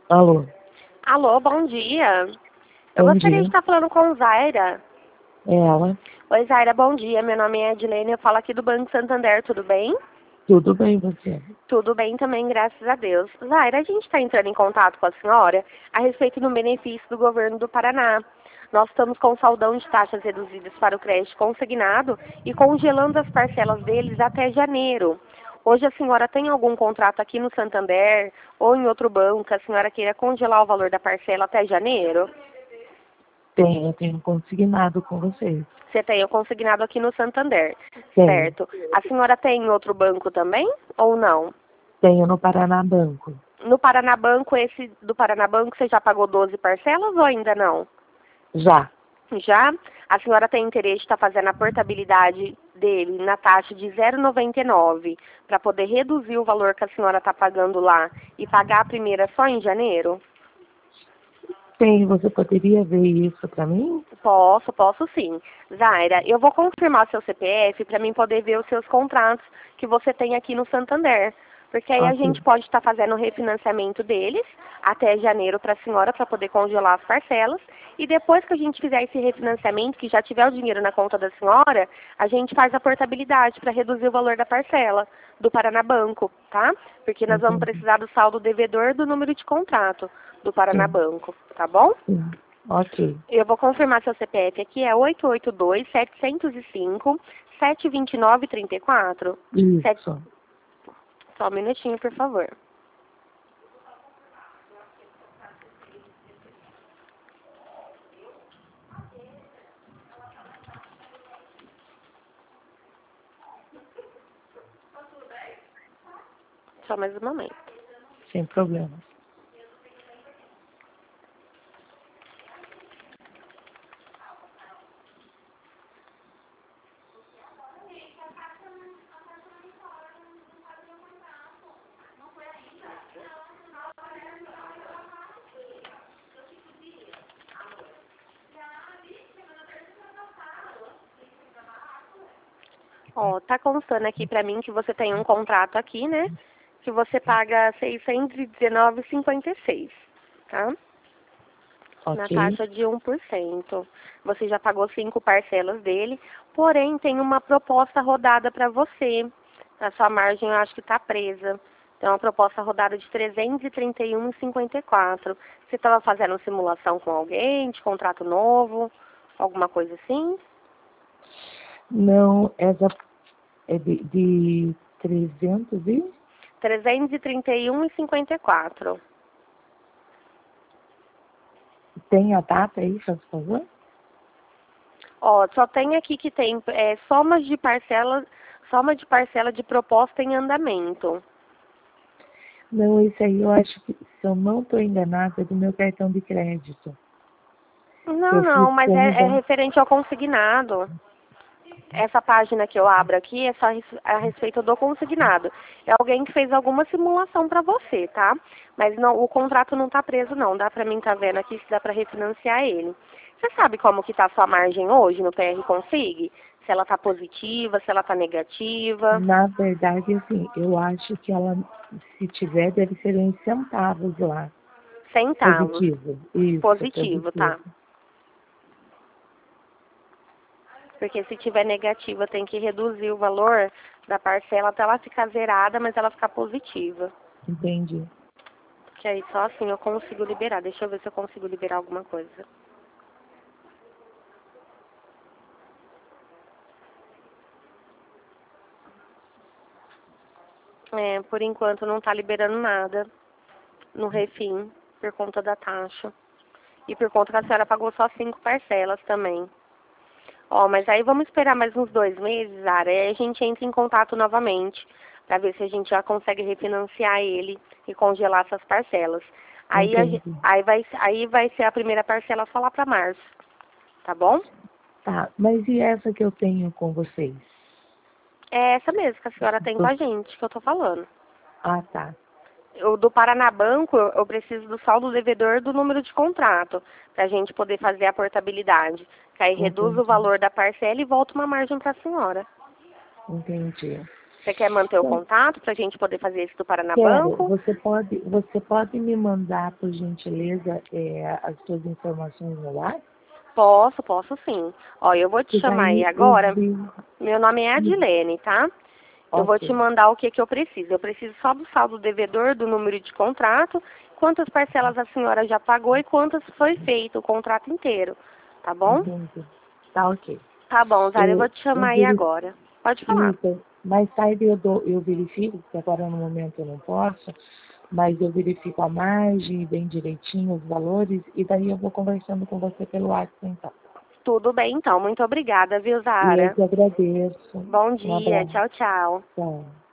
Alô, Alô, bom dia. Eu bom gostaria de dia. estar falando com Zaira. É ela? Oi, Zaira, bom dia. Meu nome é Edilene, eu falo aqui do Banco Santander, tudo bem? Tudo bem você? Tudo bem também, graças a Deus. Zaira, a gente está entrando em contato com a senhora a respeito do benefício do governo do Paraná. Nós estamos com saldão de taxas reduzidas para o crédito consignado e congelando as parcelas deles até janeiro. Hoje a senhora tem algum contrato aqui no Santander ou em outro banco que a senhora queira congelar o valor da parcela até janeiro? Eu tenho consignado com vocês. Você tem o consignado aqui no Santander, Tenho. certo? A senhora tem em outro banco também ou não? Tenho no Paraná Banco. No Paranabanco, esse do Paranabanco, você já pagou 12 parcelas ou ainda não? Já. Já? A senhora tem interesse de estar fazendo a portabilidade dele na taxa de 0,99 para poder reduzir o valor que a senhora está pagando lá e pagar a primeira só em janeiro? Tenho. Você poderia ver isso para mim? Posso sim. Zaira, eu vou confirmar seu CPF para mim poder ver os seus contratos que você tem aqui no Santander. Porque aí a Ok. gente pode estar fazendo o refinanciamento deles até janeiro para a senhora para poder congelar as parcelas. E depois que a gente fizer esse refinanciamento, que já tiver o dinheiro na conta da senhora, a gente faz a portabilidade para reduzir o valor da parcela do Paranabanco, tá? Porque nós vamos Entendi. precisar do saldo devedor do número de contrato do Sim. Paranabanco, tá bom? Sim. Ok. Eu vou confirmar seu CPF aqui, é 882-705-729-34. Isso. Só um minutinho, por favor. Só mais um momento. Sem problema. Ó, tá constando aqui pra mim que você tem um contrato aqui, né? Que você paga 619,56, tá? Na Ok. taxa de 1%. Você já pagou 5 parcelas dele, porém tem uma proposta rodada para você. A sua margem eu acho que está presa. Tem uma proposta rodada de 331,54. Você estava fazendo simulação com alguém, de contrato novo, alguma coisa assim? Não, essa é de 300 e... 331,54. Tem a data aí, por favor? Ó, só tem aqui que tem soma de parcela de proposta em andamento. Não, isso aí eu acho que, se eu não estou enganada, é do meu cartão de crédito. Que Não, eu fiz não, mas com o é banco. referente ao consignado. Essa página que eu abro aqui é só a respeito do consignado. É alguém que fez alguma simulação para você, tá? Mas não, o contrato não está preso, não. Dá para mim estar vendo aqui se dá para refinanciar ele. Você sabe como que está a sua margem hoje no PR Consig? Se ela está positiva, se ela está negativa? Na verdade, assim, eu acho que ela, se tiver, deve ser em centavos lá. Centavos. Positivo. Isso, Positivo, positivo. tá? Porque se tiver negativa, tem que reduzir o valor da parcela até ela ficar zerada, mas ela ficar positiva. Entendi. Que aí só assim eu consigo liberar. Deixa eu ver se eu consigo liberar alguma coisa. É, por enquanto não tá liberando nada no refim, por conta da taxa. E por conta que a senhora pagou só 5 parcelas também. Ó, mas aí vamos esperar mais uns 2 meses, Zara, e aí a gente entra em contato novamente, pra ver se a gente já consegue refinanciar ele e congelar essas parcelas. Aí, Entendi. aí vai ser a primeira parcela só lá pra março, tá bom? Tá, mas e essa que eu tenho com vocês? É essa mesmo que a senhora tem com Do- a gente, que eu tô falando. Ah, tá. O do Paranabanco, eu preciso do saldo devedor do número de contrato, para a gente poder fazer a portabilidade. Que aí reduz o Entendi. valor da parcela e volta uma margem para a senhora. Entendi. Você quer manter o Então, contato para a gente poder fazer isso do Paraná quero. Banco? Você pode me mandar, por gentileza, as suas informações no ar? Posso sim. Ó, eu vou te Que chamar aí daí eu agora. vi. Meu nome é Adilene, tá? Eu vou te Ok. mandar o que que eu preciso. Eu preciso só do saldo devedor, do número de contrato, quantas parcelas a senhora já pagou e quantas foi feito o contrato inteiro. Tá bom? Entendi. Tá ok. Tá bom, Zara, eu vou te Eu chamar aí verifico agora. Pode falar. isso. Mais tarde eu verifico, porque agora no momento eu não posso, mas eu verifico a margem, bem direitinho os valores, e daí eu vou conversando com você pelo WhatsApp, então. Tudo bem, então. Muito obrigada, viu, E eu Zara? te agradeço. Bom Um dia. abraço. Tchau, tchau. Tchau.